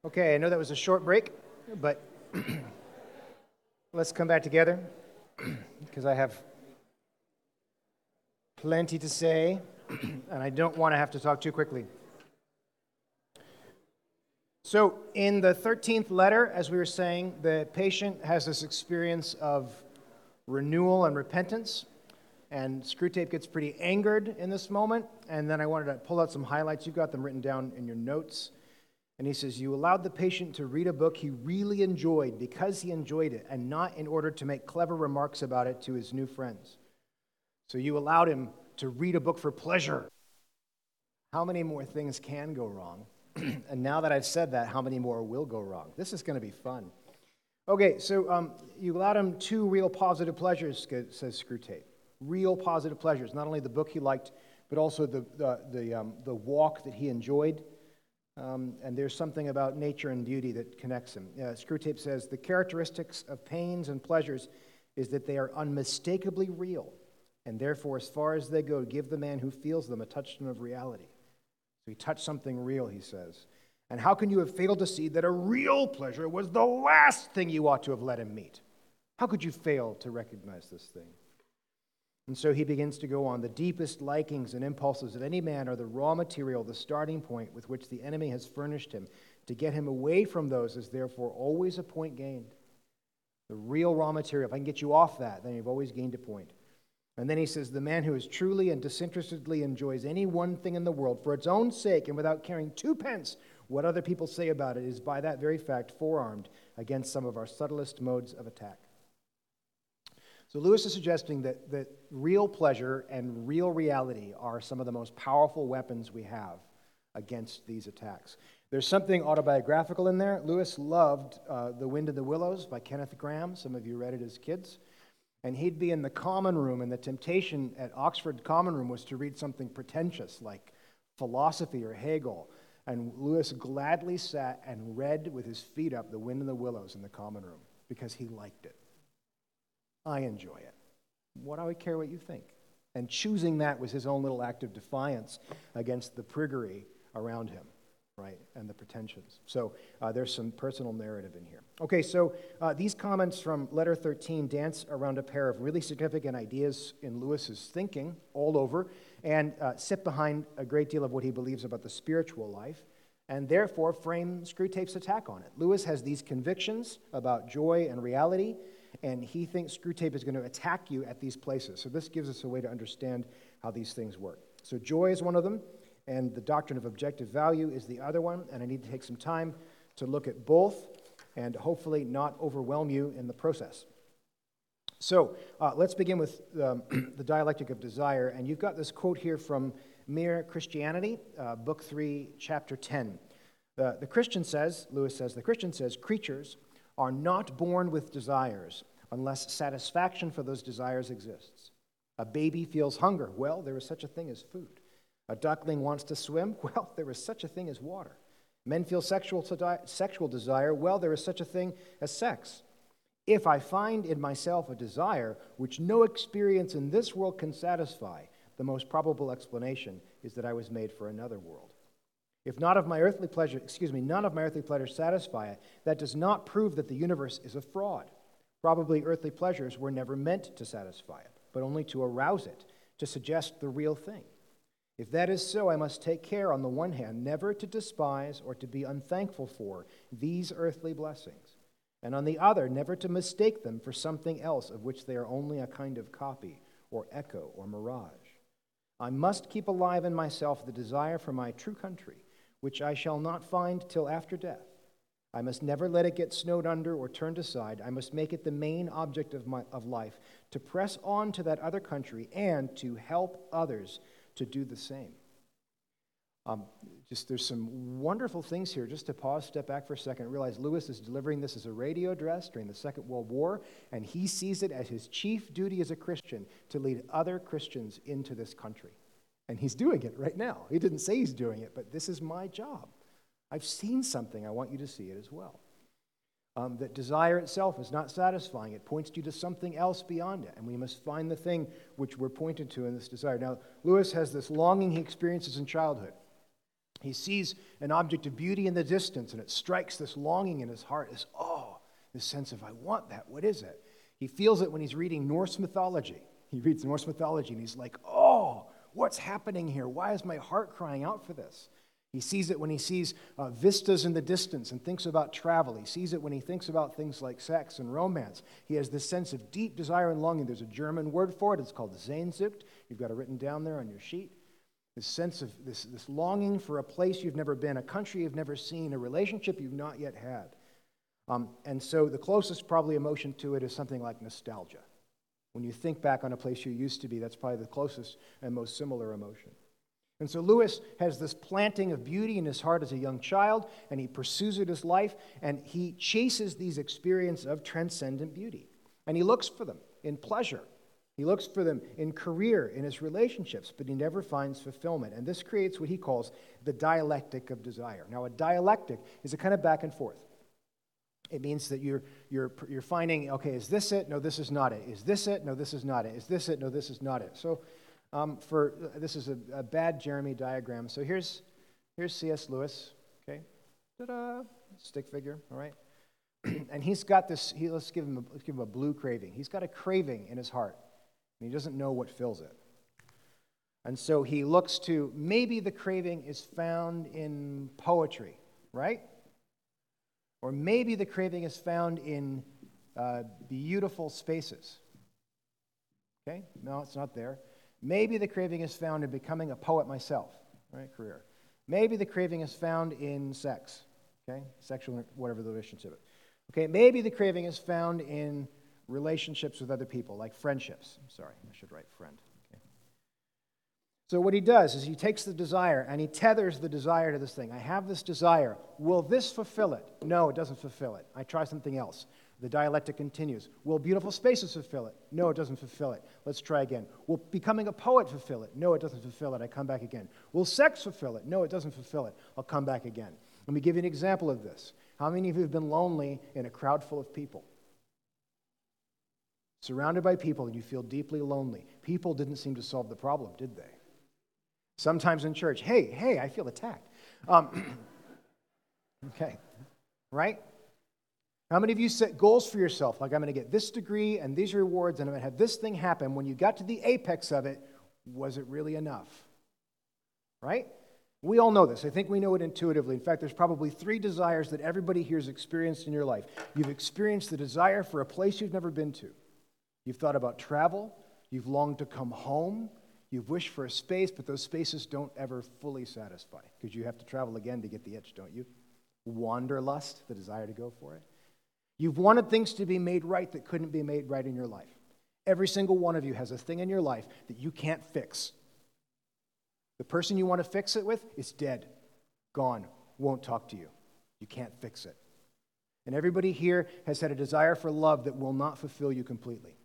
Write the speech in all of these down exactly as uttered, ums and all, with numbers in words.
Okay, I know that was a short break, but let's come back together because I have plenty to say, and I don't want to have to talk too quickly. So, in the thirteenth letter, as we were saying, the patient has this experience of renewal and repentance, and Screwtape gets pretty angered in this moment, and then I wanted to pull out some highlights. You've got them written down in your notes. And he says, you allowed the patient to read a book he really enjoyed because he enjoyed it and not in order to make clever remarks about it to his new friends. So you allowed him to read a book for pleasure. How many more things can go wrong? And now that I've said that, how many more will go wrong? This is going to be fun. Okay, so um, you allowed him two real positive pleasures, says Screwtape. Real positive pleasures. Not only the book he liked, but also the, the, the, um, the walk that he enjoyed. Um, and there's something about nature and beauty that connects them. Uh, Screwtape says, the characteristics of pains and pleasures is that they are unmistakably real, and therefore, as far as they go, give the man who feels them a touchstone of reality. So he touched something real, he says. And how can you have failed to see that a real pleasure was the last thing you ought to have let him meet? How could you fail to recognize this thing? And so he begins to go on. The deepest likings and impulses of any man are the raw material, the starting point with which the enemy has furnished him. To get him away from those is therefore always a point gained. The real raw material. If I can get you off that, then you've always gained a point. And then he says, the man who is truly and disinterestedly enjoys any one thing in the world for its own sake and without caring twopence what other people say about it is by that very fact forearmed against some of our subtlest modes of attack. So Lewis is suggesting that, that real pleasure and real reality are some of the most powerful weapons we have against these attacks. There's something autobiographical in there. Lewis loved uh, The Wind in the Willows by Kenneth Grahame. Some of you read it as kids. And he'd be in the common room, and the temptation at Oxford Common Room was to read something pretentious like philosophy or Hegel. And Lewis gladly sat and read with his feet up The Wind in the Willows in the common room because he liked it. I enjoy it. What do I care what you think? And choosing that was his own little act of defiance against the priggery around him, right, and the pretensions. So uh, there's some personal narrative in here. Okay, so uh, these comments from letter thirteen dance around a pair of really significant ideas in Lewis's thinking all over and uh, sit behind a great deal of what he believes about the spiritual life and therefore frame Screwtape's attack on it. Lewis has these convictions about joy and reality, and he thinks Screwtape is going to attack you at these places. So this gives us a way to understand how these things work. So joy is one of them, and the doctrine of objective value is the other one, and I need to take some time to look at both and hopefully not overwhelm you in the process. So uh, let's begin with um, the dialectic of desire, and you've got this quote here from Mere Christianity, uh, book three, chapter ten. The, the Christian says, Lewis says, the Christian says, creatures are not born with desires unless satisfaction for those desires exists. A baby feels hunger. Well, there is such a thing as food. A duckling wants to swim. Well, there is such a thing as water. Men feel sexual, sexual desire. Well, there is such a thing as sex. If I find in myself a desire which no experience in this world can satisfy, the most probable explanation is that I was made for another world. If not of my earthly pleasure, excuse me, none of my earthly pleasures satisfy it, that does not prove that the universe is a fraud. Probably earthly pleasures were never meant to satisfy it, but only to arouse it, to suggest the real thing. If that is so, I must take care, on the one hand, never to despise or to be unthankful for these earthly blessings, and on the other, never to mistake them for something else of which they are only a kind of copy or echo or mirage. I must keep alive in myself the desire for my true country, which I shall not find till after death. I must never let it get snowed under or turned aside. I must make it the main object of my of life, to press on to that other country and to help others to do the same. Um, just there's some wonderful things here. Just to pause, step back for a second, realize Lewis is delivering this as a radio address during the Second World War, and he sees it as his chief duty as a Christian to lead other Christians into this country. And he's doing it right now. He didn't say he's doing it, but this is my job. I've seen something. I want you to see it as well. Um, that desire itself is not satisfying. It points you to something else beyond it, and we must find the thing which we're pointed to in this desire. Now, Lewis has this longing he experiences in childhood. He sees an object of beauty in the distance, and it strikes this longing in his heart, this oh, this sense of, I want that. What is it? He feels it when he's reading Norse mythology. He reads Norse mythology, and he's like, oh, what's happening here? Why is my heart crying out for this? He sees it when he sees uh, vistas in the distance and thinks about travel. He sees it when he thinks about things like sex and romance. He has this sense of deep desire and longing. There's a German word for it. It's called Sehnsucht. You've got it written down there on your sheet. This sense of this, this longing for a place you've never been, a country you've never seen, a relationship you've not yet had. Um, and so the closest probably emotion to it is something like nostalgia. When you think back on a place you used to be, that's probably the closest and most similar emotion. And so Lewis has this planting of beauty in his heart as a young child, and he pursues it as life, and he chases these experiences of transcendent beauty. And he looks for them in pleasure. He looks for them in career, in his relationships, but he never finds fulfillment. And this creates what he calls the dialectic of desire. Now, a dialectic is a kind of back and forth. It means that you're, you're, you're finding, okay, is this it? No, this is not it. Is this it? No, this is not it. Is this it? No, this is not it. So um, for this is a, a bad Jeremy diagram. So here's, here's C S Lewis, okay? Ta-da! Stick figure, all right? And he's got this, he, let's, give him a, let's give him a blue craving. He's got a craving in his heart, and he doesn't know what fills it. And so he looks to, maybe the craving is found in poetry, right? Or maybe the craving is found in uh, beautiful spaces. Okay? No, it's not there. Maybe the craving is found in becoming a poet myself, right? Career. Maybe the craving is found in sex, okay? Sexual, whatever the relationship. Okay, maybe the craving is found in relationships with other people, like friendships. I'm sorry, I should write friend. Okay. So what he does is he takes the desire and he tethers the desire to this thing. I have this desire. Will this fulfill it? No, it doesn't fulfill it. I try something else. The dialectic continues. Will beautiful spaces fulfill it? No, it doesn't fulfill it. Let's try again. Will becoming a poet fulfill it? No, it doesn't fulfill it. I come back again. Will sex fulfill it? No, it doesn't fulfill it. I'll come back again. Let me give you an example of this. How many of you have been lonely in a crowd full of people? Surrounded by people and you feel deeply lonely. People didn't seem to solve the problem, did they? Sometimes in church, hey, hey, I feel attacked. Um, okay, right? How many of you set goals for yourself, like I'm going to get this degree and these rewards and I'm going to have this thing happen? When you got to the apex of it, was it really enough? Right? We all know this. I think we know it intuitively. In fact, there's probably three desires that everybody here has experienced in your life. You've experienced the desire for a place you've never been to. You've thought about travel. You've longed to come home. You've wished for a space, but those spaces don't ever fully satisfy because you have to travel again to get the itch, don't you? Wanderlust, the desire to go for it. You've wanted things to be made right that couldn't be made right in your life. Every single one of you has a thing in your life that you can't fix. The person you want to fix it with is dead, gone, won't talk to you. You can't fix it. And everybody here has had a desire for love that will not fulfill you completely.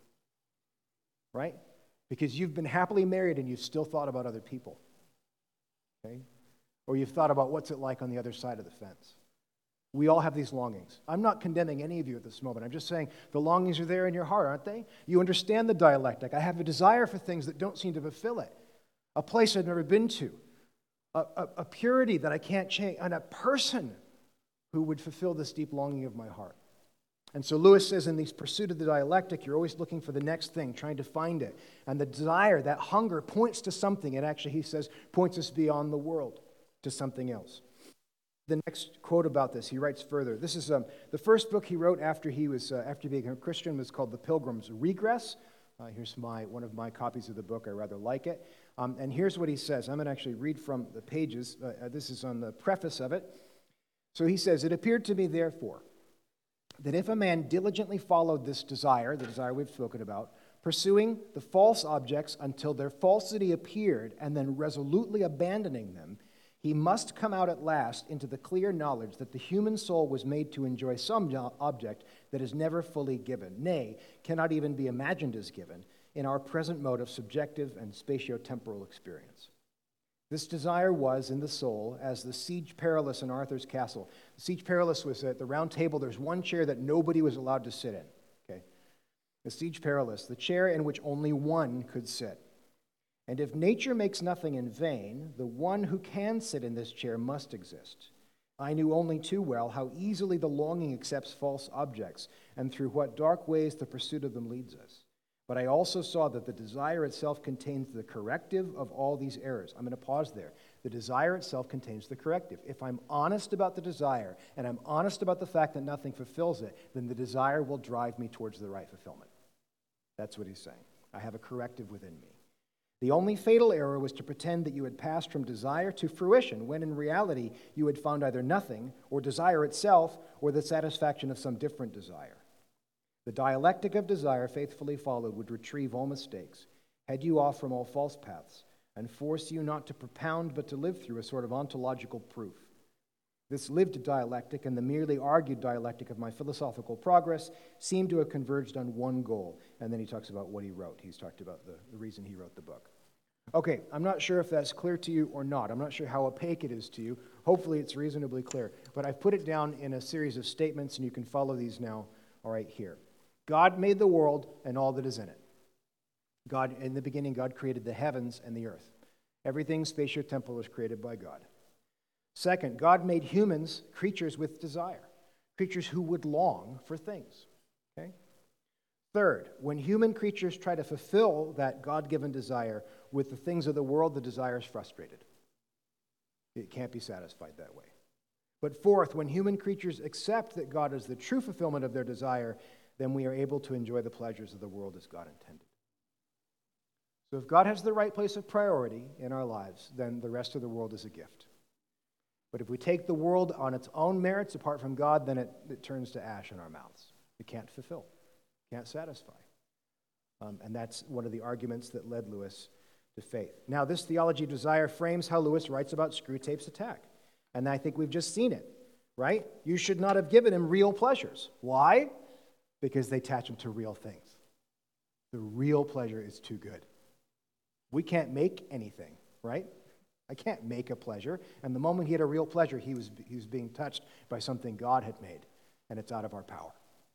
Right? Because you've been happily married and you've still thought about other people. Okay? Or you've thought about what's it like on the other side of the fence. We all have these longings. I'm not condemning any of you at this moment. I'm just saying the longings are there in your heart, aren't they? You understand the dialectic. I have a desire for things that don't seem to fulfill it. A place I've never been to. A, a, a purity that I can't change. And a person who would fulfill this deep longing of my heart. And so Lewis says in this pursuit of the dialectic, you're always looking for the next thing, trying to find it. And the desire, that hunger, points to something. And actually, he says, points us beyond the world to something else. The next quote about this, he writes further. This is um, the first book he wrote after he was uh, after being a Christian was called The Pilgrim's Regress. Uh, here's my one of my copies of the book. I rather like it. Um, and here's what he says. I'm going to actually read from the pages. Uh, this is on the preface of it. So he says, "It appeared to me, therefore, that if a man diligently followed this desire, the desire we've spoken about, pursuing the false objects until their falsity appeared, and then resolutely abandoning them, he must come out at last into the clear knowledge that the human soul was made to enjoy some object that is never fully given, nay, cannot even be imagined as given, in our present mode of subjective and spatio-temporal experience. This desire was in the soul as the Siege Perilous in Arthur's castle. The Siege Perilous was at the round table. There's one chair that nobody was allowed to sit in. Okay, the Siege Perilous, the chair in which only one could sit. And if nature makes nothing in vain, the one who can sit in this chair must exist. I knew only too well how easily the longing accepts false objects, and through what dark ways the pursuit of them leads us. But I also saw that the desire itself contains the corrective of all these errors. I'm going to pause there. The desire itself contains the corrective. If I'm honest about the desire, and I'm honest about the fact that nothing fulfills it, then the desire will drive me towards the right fulfillment. That's what he's saying. I have a corrective within me. The only fatal error was to pretend that you had passed from desire to fruition, when in reality you had found either nothing, or desire itself, or the satisfaction of some different desire. The dialectic of desire faithfully followed would retrieve all mistakes, head you off from all false paths, and force you not to propound but to live through a sort of ontological proof. This lived dialectic and the merely argued dialectic of my philosophical progress seem to have converged on one goal. And then he talks about what he wrote. He's talked about the, the reason he wrote the book. Okay, I'm not sure if that's clear to you or not. I'm not sure how opaque it is to you. Hopefully it's reasonably clear. But I've put it down in a series of statements, and you can follow these now, all right, here. God made the world and all that is in it. God, in the beginning, God created the heavens and the earth. Everything spatio temporal was created by God. Second, God made humans creatures with desire, creatures who would long for things. Okay? Third, when human creatures try to fulfill that God-given desire with the things of the world, the desire is frustrated. It can't be satisfied that way. But fourth, when human creatures accept that God is the true fulfillment of their desire, then we are able to enjoy the pleasures of the world as God intended. So if God has the right place of priority in our lives, then the rest of the world is a gift. But if we take the world on its own merits apart from God, then it, it turns to ash in our mouths. It can't fulfill, can't satisfy. Um, and that's one of the arguments that led Lewis to faith. Now, this theology of desire frames how Lewis writes about Screwtape's attack. And I think we've just seen it, right? You should not have given him real pleasures. Why? Because they attach him to real things. The real pleasure is too good. We can't make anything, right? I can't make a pleasure. And the moment he had a real pleasure, he was, he was being touched by something God had made, and it's out of our power.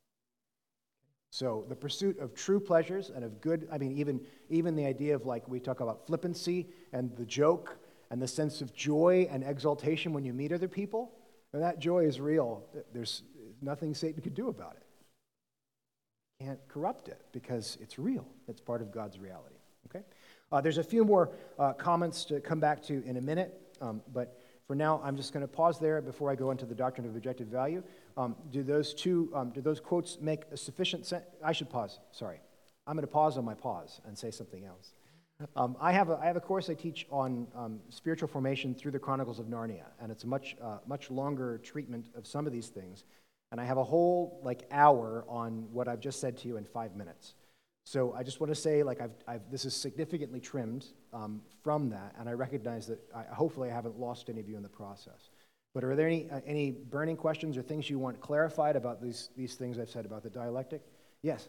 So the pursuit of true pleasures and of good, I mean, even, even the idea of, like, we talk about flippancy and the joke and the sense of joy and exaltation when you meet other people, and that joy is real. There's nothing Satan could do about it. Can't corrupt it because it's real. It's part of God's reality. Okay? Uh, there's a few more uh, comments to come back to in a minute, um, but for now, I'm just going to pause there before I go into the doctrine of objective value. Um, do those two, um, do those quotes make a sufficient sense? I should pause. Sorry, I'm going to pause on my pause and say something else. Um, I have a, I have a course I teach on um, spiritual formation through the Chronicles of Narnia, and it's a much uh, much longer treatment of some of these things. And I have a whole like hour on what I've just said to you in five minutes. So I just want to say, like, I've, I've, this is significantly trimmed um, from that, and I recognize that I, hopefully I haven't lost any of you in the process. But are there any uh, any burning questions or things you want clarified about these, these things I've said about the dialectic? Yes?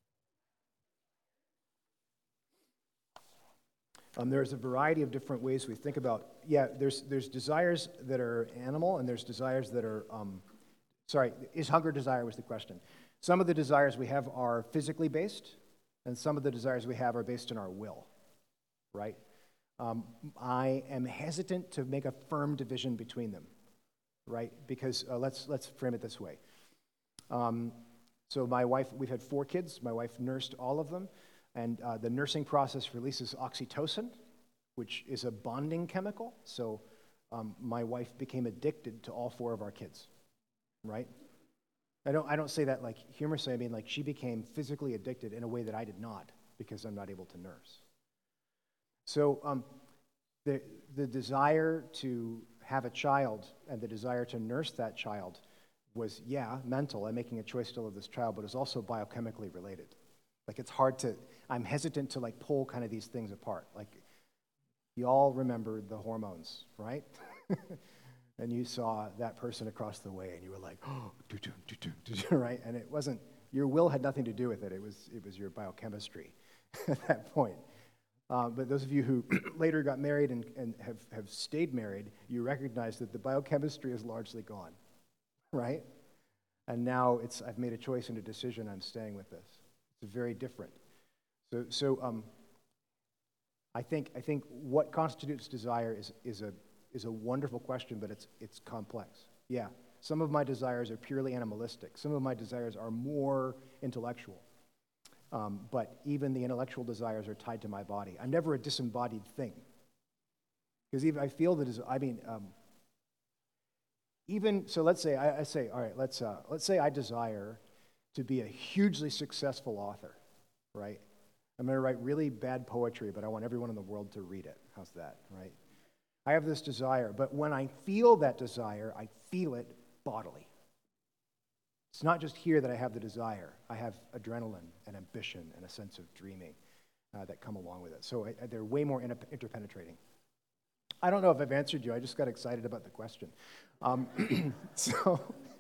Um, there's a variety of different ways we think about, yeah, there's, there's desires that are animal, and there's desires that are, um, sorry, is hunger desire was the question. Some of the desires we have are physically based, and some of the desires we have are based on our will, right? Um, I am hesitant to make a firm division between them, right? Because uh, let's let's frame it this way. Um, so my wife, we've had four kids. My wife nursed all of them, and uh, the nursing process releases oxytocin, which is a bonding chemical. So um, my wife became addicted to all four of our kids, right? I don't, I don't say that like humorously. I mean, like, she became physically addicted in a way that I did not because I'm not able to nurse. So um, the, the desire to have a child and the desire to nurse that child was, yeah, mental. I'm making a choice to love this child, but it's also biochemically related. Like, it's hard to, I'm hesitant to, like, pull kind of these things apart. Like, you all remember the hormones, right? And you saw that person across the way, and you were like, oh, do, do, do, do, do, right? And it wasn't, your will had nothing to do with it. It was, it was your biochemistry at that point. Uh, but those of you who later got married and, and have, have stayed married, you recognize that the biochemistry is largely gone, right? And now it's, I've made a choice and a decision, I'm staying with this. It's very different. So, so um, I think, I think what constitutes desire is, is, a, is a wonderful question, but it's, it's complex. Yeah, some of my desires are purely animalistic. Some of my desires are more intellectual. Um, but even the intellectual desires are tied to my body. I'm never a disembodied thing. Because even I feel that, I mean, um, even, so let's say, I, I say, all right, let's, uh, let's say I desire to be a hugely successful author, right? I'm going to write really bad poetry, but I want everyone in the world to read it. How's that, right? I have this desire, but when I feel that desire, I feel it bodily. It's not just here that I have the desire. I have adrenaline and ambition and a sense of dreaming uh, that come along with it. So I, they're way more inter- interpenetrating. I don't know if I've answered you. I just got excited about the question. Um, so,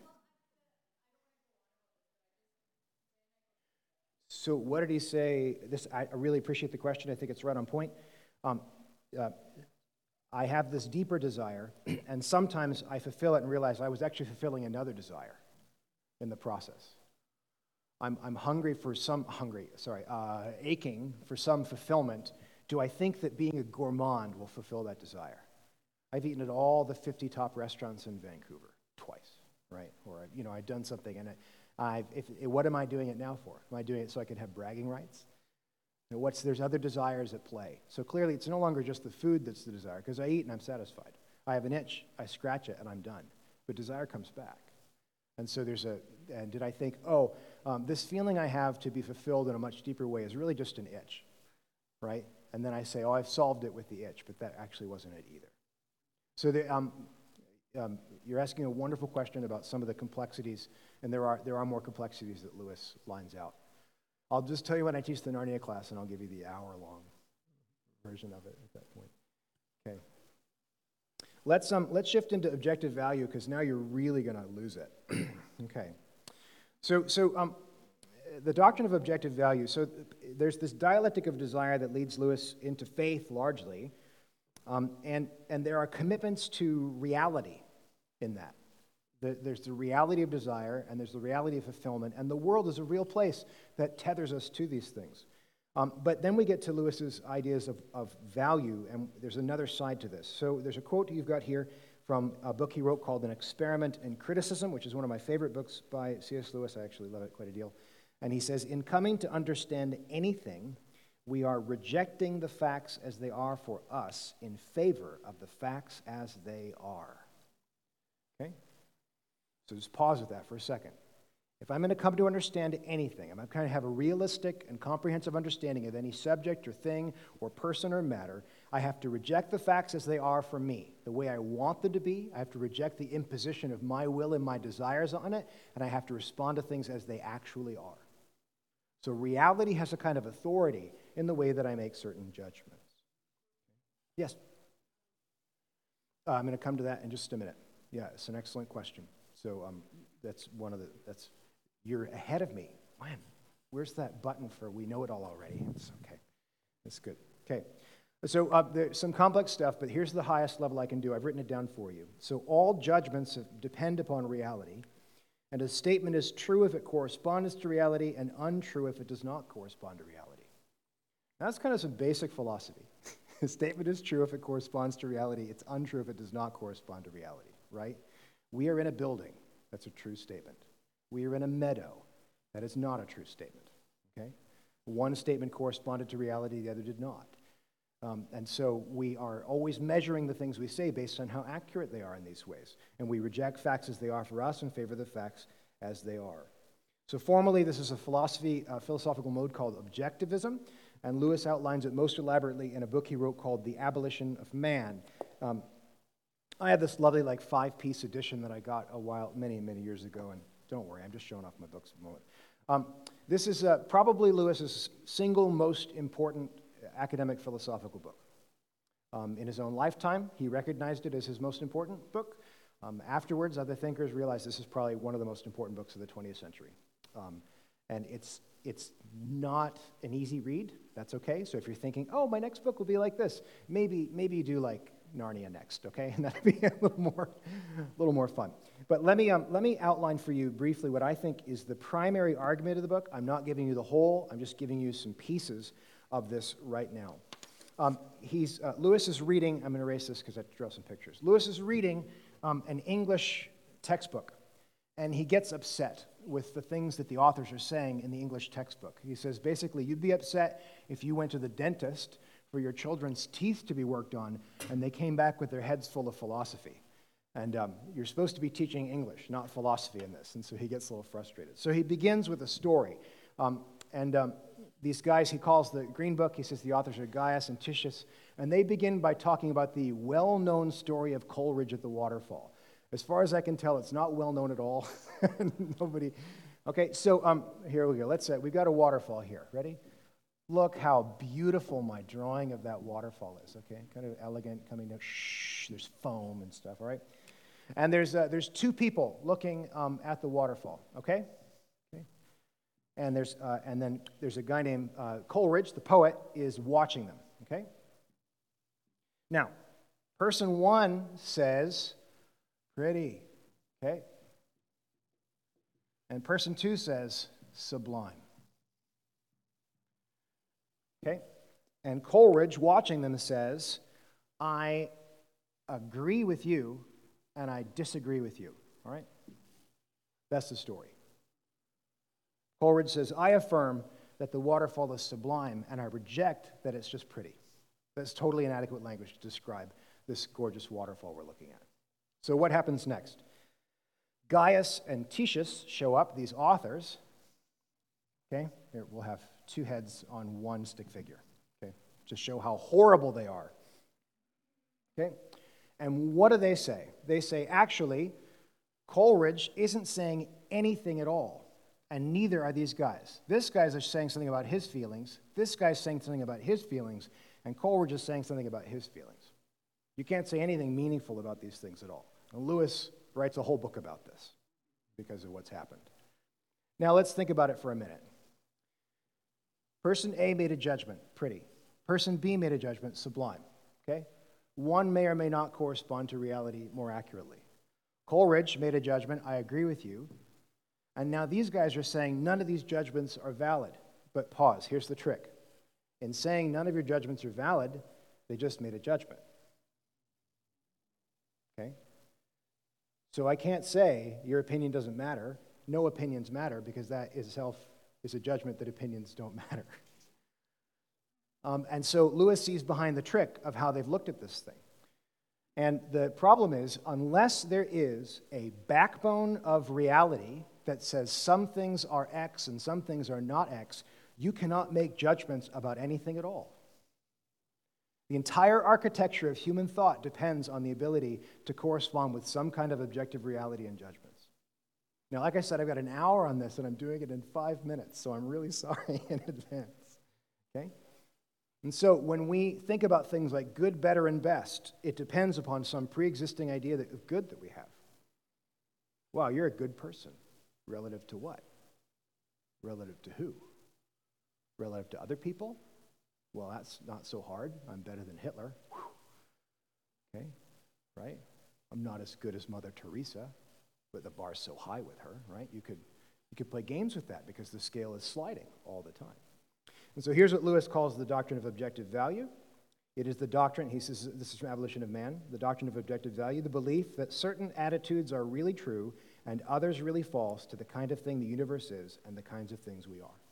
so what did he say? This I really appreciate the question. I think it's right on point. Um, uh, I have this deeper desire, and sometimes I fulfill it and realize I was actually fulfilling another desire in the process. I'm, I'm hungry for some, hungry, sorry, uh, aching for some fulfillment. Do I think that being a gourmand will fulfill that desire? I've eaten at all the fifty top restaurants in Vancouver twice, right? Or, you know, I've done something, and I've, if, what am I doing it now for? Am I doing it so I can have bragging rights? You know, what's, there's other desires at play. So clearly, it's no longer just the food that's the desire, because I eat and I'm satisfied. I have an itch, I scratch it, and I'm done. But desire comes back. And so there's a, and did I think, oh, um, this feeling I have to be fulfilled in a much deeper way is really just an itch, right? And then I say, oh, I've solved it with the itch, but that actually wasn't it either. So the, um, um, you're asking a wonderful question about some of the complexities, and there are there are more complexities that Lewis lines out. I'll just tell you when I teach the Narnia class, and I'll give you the hour-long version of it at that point. Okay. Let's um let's shift into objective value, because now you're really going to lose it. Okay. So so um the doctrine of objective value. So there's this dialectic of desire that leads Lewis into faith largely, um, and and there are commitments to reality in that. The, there's the reality of desire, and there's the reality of fulfillment, and the world is a real place that tethers us to these things. Um, but then we get to Lewis's ideas of, of value, and there's another side to this. So there's a quote you've got here from a book he wrote called An Experiment in Criticism, which is one of my favorite books by C S Lewis. I actually love it quite a deal. And he says, in coming to understand anything, we are rejecting the facts as they are for us in favor of the facts as they are. Okay? So just pause with that for a second. If I'm going to come to understand anything, I'm going to kind of have a realistic and comprehensive understanding of any subject or thing or person or matter, I have to reject the facts as they are for me, the way I want them to be. I have to reject the imposition of my will and my desires on it, and I have to respond to things as they actually are. So reality has a kind of authority in the way that I make certain judgments. Yes? Uh, I'm going to come to that in just a minute. Yeah, it's an excellent question. So um, that's one of the, that's, you're ahead of me. When? Where's that button for we know it all already? It's okay. That's good. Okay. So uh, there's some complex stuff, but here's the highest level I can do. I've written it down for you. So all judgments depend upon reality, and a statement is true if it corresponds to reality and untrue if it does not correspond to reality. Now, that's kind of some basic philosophy. A statement is true if it corresponds to reality. It's untrue if it does not correspond to reality, right? We are in a building. That's a true statement. We are in a meadow. That is not a true statement, okay? One statement corresponded to reality, the other did not. Um, and so we are always measuring the things we say based on how accurate they are in these ways. And we reject facts as they are for us and favor the facts as they are. So formally, this is a philosophy, a philosophical mode called objectivism, and Lewis outlines it most elaborately in a book he wrote called The Abolition of Man. Um, I have this lovely, like, five-piece edition that I got a while, many, many years ago, and don't worry, I'm just showing off my books at the moment. Um, this is uh, probably Lewis's single most important academic philosophical book. Um, in his own lifetime, he recognized it as his most important book. Um, afterwards, other thinkers realized this is probably one of the most important books of the twentieth century. Um, and it's it's not an easy read. That's okay. So if you're thinking, oh, my next book will be like this, maybe maybe you do like Narnia next, okay? And that'll be a little more, a little more fun. But let me um, let me outline for you briefly what I think is the primary argument of the book. I'm not giving you the whole. I'm just giving you some pieces of this right now. Um, he's, uh, Lewis is reading, I'm going to erase this because I have to draw some pictures. Lewis is reading um, an English textbook, and he gets upset with the things that the authors are saying in the English textbook. He says, basically, you'd be upset if you went to the dentist for your children's teeth to be worked on, and they came back with their heads full of philosophy. And um, you're supposed to be teaching English, not philosophy in this. And so he gets a little frustrated. So he begins with a story. Um, and um, these guys, he calls the Green Book, he says the authors are Gaius and Titius. And they begin by talking about the well-known story of Coleridge at the waterfall. As far as I can tell, it's not well-known at all. Nobody. Okay, so um, here we go. Let's say we've got a waterfall here. Ready? Look how beautiful my drawing of that waterfall is. Okay, kind of elegant, coming down. Shh, there's foam and stuff. All right. And there's uh, there's two people looking um, at the waterfall. Okay. Okay. And there's uh, and then there's a guy named uh, Coleridge, the poet, is watching them. Okay. Now, person one says, "Pretty." Okay. And person two says, "Sublime." Okay. And Coleridge, watching them, says, "I agree with you, and I disagree with you." All right? That's the story. Coleridge says, "I affirm that the waterfall is sublime, and I reject that it's just pretty." That's totally inadequate language to describe this gorgeous waterfall we're looking at. So what happens next? Gaius and Titius show up, these authors. Okay? Here, we'll have two heads on one stick figure. Okay? To show how horrible they are. Okay? And what do they say? They say, actually, Coleridge isn't saying anything at all, and neither are these guys. This guy's saying something about his feelings, this guy's saying something about his feelings, and Coleridge is saying something about his feelings. You can't say anything meaningful about these things at all. And Lewis writes a whole book about this because of what's happened. Now let's think about it for a minute. Person A made a judgment, pretty. Person B made a judgment, sublime. Okay? One may or may not correspond to reality more accurately. Coleridge made a judgment, I agree with you. And now these guys are saying none of these judgments are valid. But pause, here's the trick. In saying none of your judgments are valid, they just made a judgment. Okay? So I can't say your opinion doesn't matter. No opinions matter, because that itself is a judgment that opinions don't matter. Um, and so Lewis sees behind the trick of how they've looked at this thing. And the problem is, unless there is a backbone of reality that says some things are X and some things are not X, you cannot make judgments about anything at all. The entire architecture of human thought depends on the ability to correspond with some kind of objective reality and judgments. Now, like I said, I've got an hour on this, and I'm doing it in five minutes, so I'm really sorry in advance. Okay? And so when we think about things like good, better, and best, it depends upon some pre-existing idea of good that we have. Wow, you're a good person. Relative to what? Relative to who? Relative to other people? Well, that's not so hard. I'm better than Hitler. Whew. Okay, right? I'm not as good as Mother Teresa, but the bar's so high with her, right? You could, you could play games with that because the scale is sliding all the time. And so here's what Lewis calls the doctrine of objective value. It is the doctrine, he says, this is from Abolition of Man, the doctrine of objective value, the belief that certain attitudes are really true and others really false to the kind of thing the universe is and the kinds of things we are.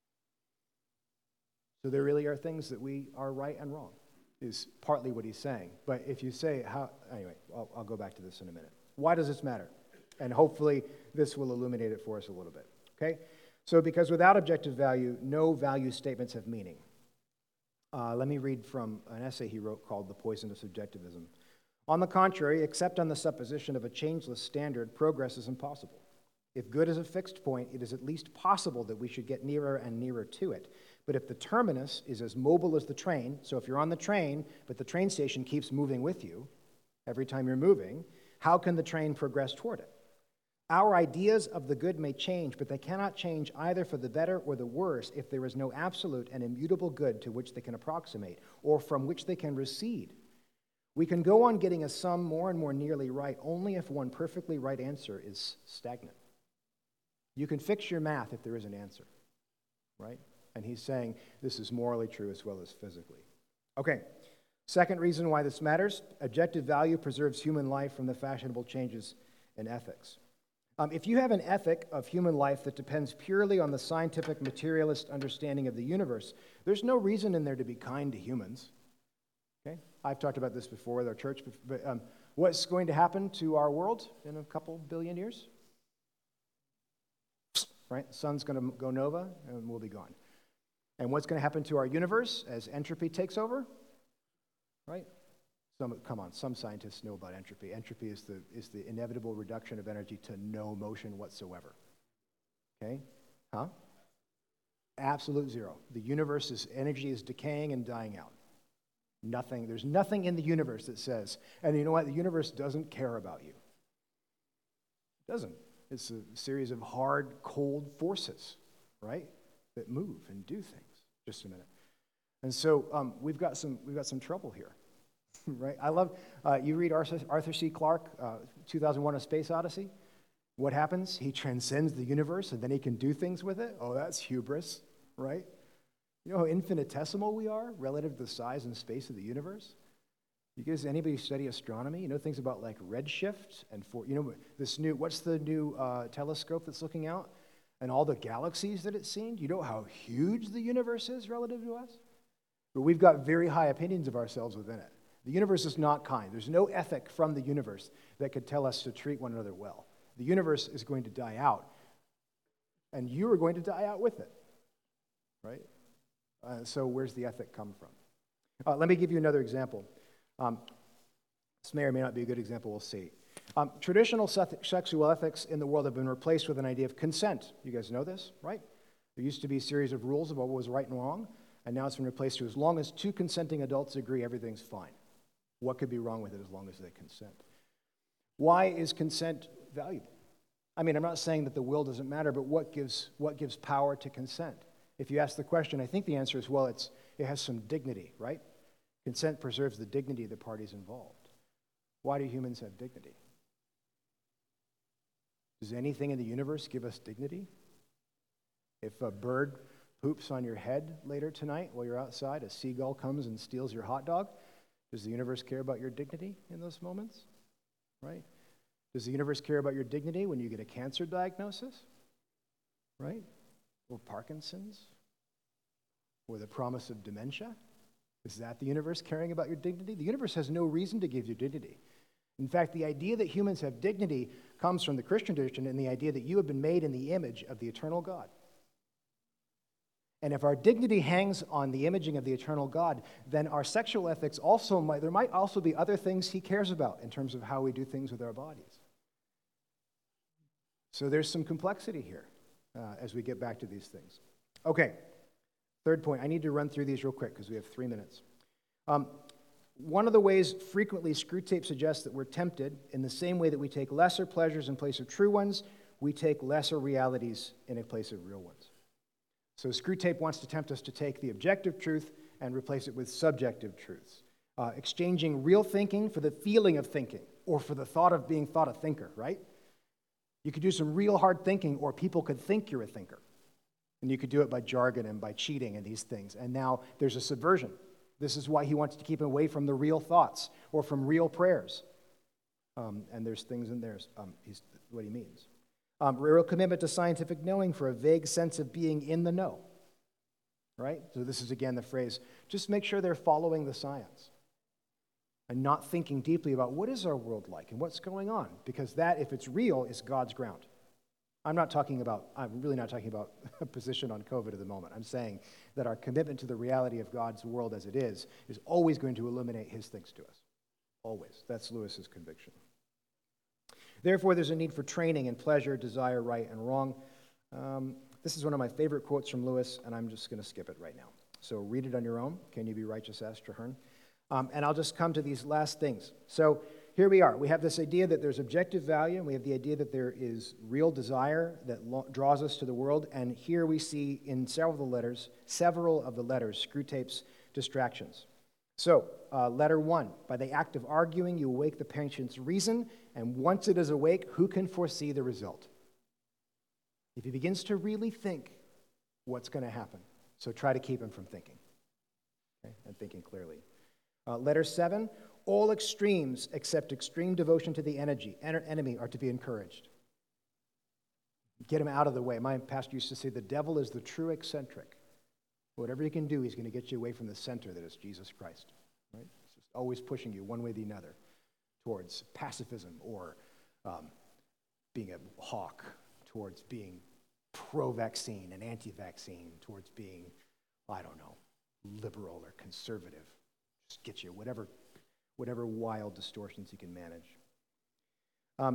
So there really are things that we are right and wrong, is partly what he's saying. But if you say, how, anyway, I'll, I'll go back to this in a minute. Why does this matter? And hopefully this will illuminate it for us a little bit, okay? So because without objective value, no value statements have meaning. Uh, let me read from an essay he wrote called The Poison of Subjectivism. On the contrary, except on the supposition of a changeless standard, progress is impossible. If good is a fixed point, it is at least possible that we should get nearer and nearer to it. But if the terminus is as mobile as the train, so if you're on the train, but the train station keeps moving with you every time you're moving, how can the train progress toward it? Our ideas of the good may change, but they cannot change either for the better or the worse if there is no absolute and immutable good to which they can approximate or from which they can recede. We can go on getting a sum more and more nearly right only if one perfectly right answer is stagnant. You can fix your math if there is an answer, right? And he's saying this is morally true as well as physically. Okay, second reason why this matters, objective value preserves human life from the fashionable changes in ethics. Um, if you have an ethic of human life that depends purely on the scientific materialist understanding of the universe, there's no reason in there to be kind to humans. Okay, I've talked about this before with our church, but um, what's going to happen to our world in a couple billion years? Right, the sun's going to go nova and we'll be gone. And what's going to happen to our universe as entropy takes over? Right? Some, come on, some scientists know about entropy. Entropy is the, is the inevitable reduction of energy to no motion whatsoever. Okay? Huh? Absolute zero. The universe's energy is decaying and dying out. Nothing, there's nothing in the universe that says, and you know what? The universe doesn't care about you. It doesn't. It's a series of hard, cold forces, right, that move and do things. Just a minute. And so um, we've got some we've got some trouble here, right? I love uh, you read Arthur, Arthur C. Clarke, uh, two thousand one: A Space Odyssey. What happens? He transcends the universe, and then he can do things with it. Oh, that's hubris, right? You know how infinitesimal we are relative to the size and space of the universe? You guys, anybody study astronomy? You know things about like redshift and for you know this new what's the new uh, telescope that's looking out and all the galaxies that it's seen? You know how huge the universe is relative to us? But we've got very high opinions of ourselves within it. The universe is not kind. There's no ethic from the universe that could tell us to treat one another well. The universe is going to die out, and you are going to die out with it, right? Uh, so where's the ethic come from? Uh, let me give you another example. Um, this may or may not be a good example, we'll see. Um, traditional sexual ethics in the world have been replaced with an idea of consent. You guys know this, right? There used to be a series of rules about what was right and wrong, and now it's been replaced to as long as two consenting adults agree, everything's fine. What could be wrong with it as long as they consent? Why is consent valuable? I mean, I'm not saying that the will doesn't matter, but what gives, what gives power to consent? If you ask the question, I think the answer is, well, it's, it has some dignity, right? Consent preserves the dignity of the parties involved. Why do humans have dignity? Does anything in the universe give us dignity? If a bird poops on your head later tonight while you're outside, a seagull comes and steals your hot dog, does the universe care about your dignity in those moments? Right? Does the universe care about your dignity when you get a cancer diagnosis? Right? Or Parkinson's? Or the promise of dementia? Is that the universe caring about your dignity? The universe has no reason to give you dignity. In fact, the idea that humans have dignity comes from the Christian tradition and the idea that you have been made in the image of the eternal God. And if our dignity hangs on the imaging of the eternal God, then our sexual ethics also might, there might also be other things he cares about in terms of how we do things with our bodies. So there's some complexity here uh, as we get back to these things. Okay, third point. I need to run through these real quick because we have three minutes. Um, one of the ways frequently Screwtape suggests that we're tempted, in the same way that we take lesser pleasures in place of true ones, we take lesser realities in a place of real ones. So Screwtape wants to tempt us to take the objective truth and replace it with subjective truths, uh, exchanging real thinking for the feeling of thinking, or for the thought of being thought a thinker, right? You could do some real hard thinking, or people could think you're a thinker. And you could do it by jargon and by cheating and these things. And now there's a subversion. This is why he wants to keep away from the real thoughts or from real prayers. Um, and there's things in there, um, he's, what he means. Um, real commitment to scientific knowing for a vague sense of being in the know. Right? So this is, again, the phrase, just make sure they're following the science and not thinking deeply about what is our world like and what's going on. Because that, if it's real, is God's ground. I'm not talking about, I'm really not talking about a position on COVID at the moment. I'm saying that our commitment to the reality of God's world as it is is always going to illuminate his things to us. Always. That's Lewis's conviction. Therefore, there's a need for training in pleasure, desire, right, and wrong. Um, this is one of my favorite quotes from Lewis, and I'm just going to skip it right now. So read it on your own. Can you be righteous, asked Traherne? Um, and I'll just come to these last things. So here we are. We have this idea that there's objective value, and we have the idea that there is real desire that lo- draws us to the world. And here we see in several of the letters, several of the letters, Screwtape's distractions. So, uh, letter one, by the act of arguing, you awake the patient's reason, and once it is awake, who can foresee the result? If he begins to really think, what's going to happen? So try to keep him from thinking. okay, and thinking clearly. Uh, letter seven, all extremes except extreme devotion to the energy, en- enemy are to be encouraged. Get him out of the way. My pastor used to say the devil is the true eccentric. Whatever he can do, he's going to get you away from the center that is Jesus Christ. Right? It's just always pushing you one way or the other towards pacifism or um, being a hawk, towards being pro-vaccine and anti-vaccine, towards being, I don't know, liberal or conservative. Just get you whatever, whatever wild distortions he can manage. Um,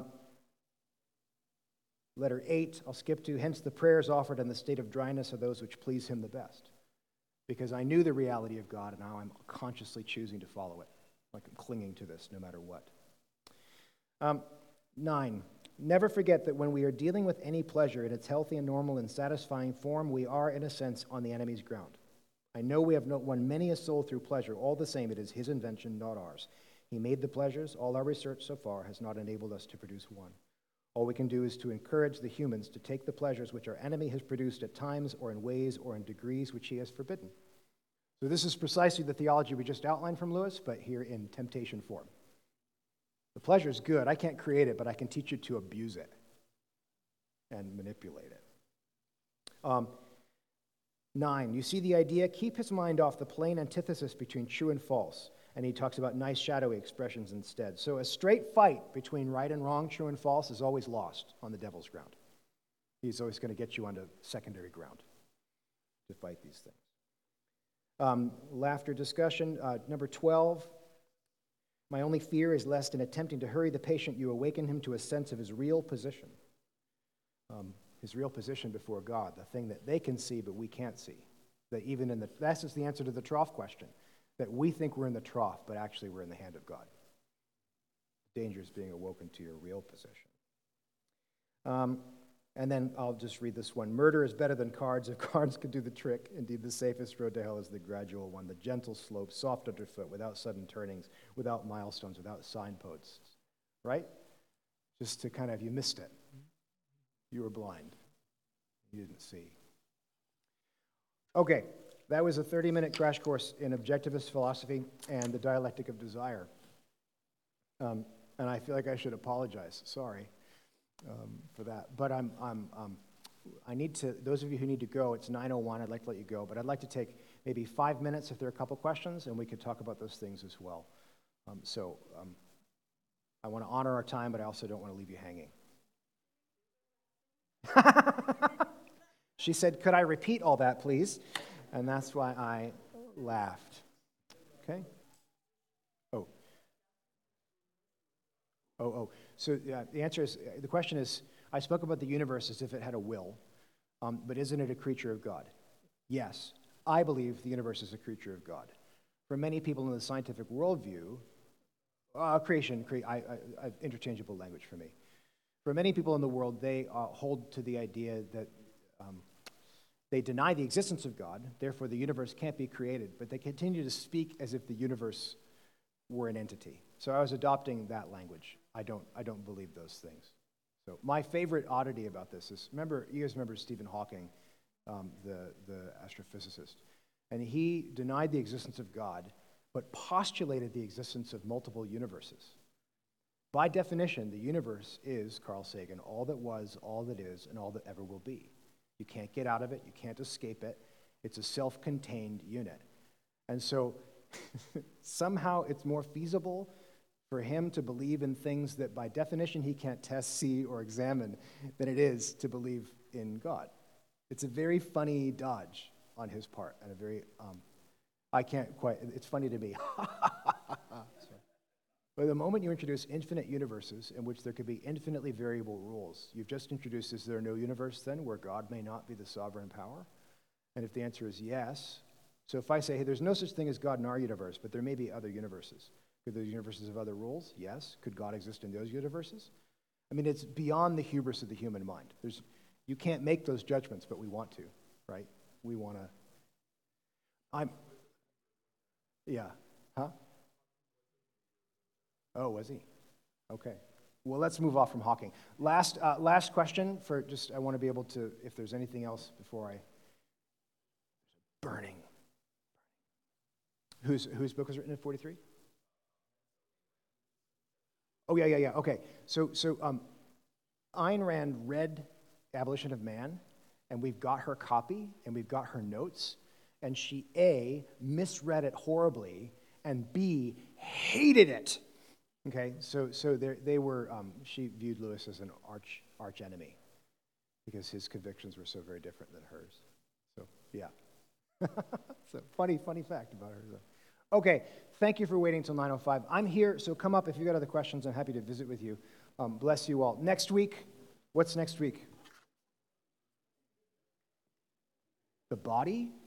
letter eight, I'll skip to, hence the prayers offered in the state of dryness are those which please him the best. Because I knew the reality of God, and now I'm consciously choosing to follow it. Like I'm clinging to this no matter what. Um, nine, never forget that when we are dealing with any pleasure in its healthy and normal and satisfying form, we are, in a sense, on the enemy's ground. I know we have not won many a soul through pleasure. All the same, it is his invention, not ours. He made the pleasures. All our research so far has not enabled us to produce one. All we can do is to encourage the humans to take the pleasures which our enemy has produced at times or in ways or in degrees which he has forbidden. So this is precisely the theology we just outlined from Lewis, but here in temptation form. The pleasure is good. I can't create it, but I can teach you to abuse it and manipulate it. Um, nine, you see the idea? Keep his mind off the plain antithesis between true and false. And he talks about nice shadowy expressions instead. So a straight fight between right and wrong, true and false, is always lost on the devil's ground. He's always going to get you onto secondary ground to fight these things. Um, laughter discussion. Uh, number twelve, my only fear is lest in attempting to hurry the patient, you awaken him to a sense of his real position. Um, his real position before God, the thing that they can see but we can't see. That even in the, that's just the answer to the trough question. That we think we're in the trough, but actually we're in the hand of God. The danger is being awoken to your real position. Um, and then I'll just read this one. Murder is better than cards. If cards could do the trick, indeed the safest road to hell is the gradual one, the gentle slope, soft underfoot, without sudden turnings, without milestones, without signposts. Right? Just to kind of, you missed it. You were blind. You didn't see. Okay. That was a thirty-minute crash course in objectivist philosophy and the dialectic of desire. Um, and I feel like I should apologize. Sorry um, for that. But I'm, I'm, um, I need to, those of you who need to go, it's nine oh one. I'd like to let you go. But I'd like to take maybe five minutes if there are a couple questions, and we could talk about those things as well. Um, so um, I want to honor our time, but I also don't want to leave you hanging. She said, could I repeat all that, please? And that's why I laughed. Okay? Oh. Oh, oh. So yeah, the answer is, the question is, I spoke about the universe as if it had a will, um, but isn't it a creature of God? Yes. I believe the universe is a creature of God. For many people in the scientific worldview, uh, creation, cre- I, I, I, interchangeable language for me. For many people in the world, they uh, hold to the idea that um, they deny the existence of God, therefore the universe can't be created, but they continue to speak as if the universe were an entity. So I was adopting that language. I don't, I don't believe those things. So my favorite oddity about this is, remember, you guys remember Stephen Hawking, um, the, the astrophysicist, and he denied the existence of God, but postulated the existence of multiple universes. By definition, the universe is, Carl Sagan, all that was, all that is, and all that ever will be. You can't get out of it. You can't escape it. It's a self-contained unit. And so somehow it's more feasible for him to believe in things that by definition he can't test, see, or examine than it is to believe in God. It's a very funny dodge on his part, and a very, um, I can't quite, it's funny to me. But the moment you introduce infinite universes in which there could be infinitely variable rules, you've just introduced, is there no universe then where God may not be the sovereign power? And if the answer is yes, so if I say, hey, there's no such thing as God in our universe, but there may be other universes. Could those universes have other rules? Yes. Could God exist in those universes? I mean, it's beyond the hubris of the human mind. There's, you can't make those judgments, but we want to, right? We want to. I'm, yeah, huh? Oh, was he? Okay. Well, let's move off from Hawking. Last, uh, last question for just, I want to be able to, if there's anything else before I, burning. Whose, whose book was written in forty-three? Oh, yeah, yeah, yeah. Okay. So, so um, Ayn Rand read Abolition of Man, and we've got her copy, and we've got her notes, and she, A, misread it horribly, and B, hated it. Okay, so so they were, um, she viewed Lewis as an arch arch enemy because his convictions were so very different than hers. So, yeah. So, funny, funny fact about her. So. Okay, thank you for waiting until nine oh five. I'm here, so come up if you've got other questions. I'm happy to visit with you. Um, bless you all. Next week, what's next week? The body?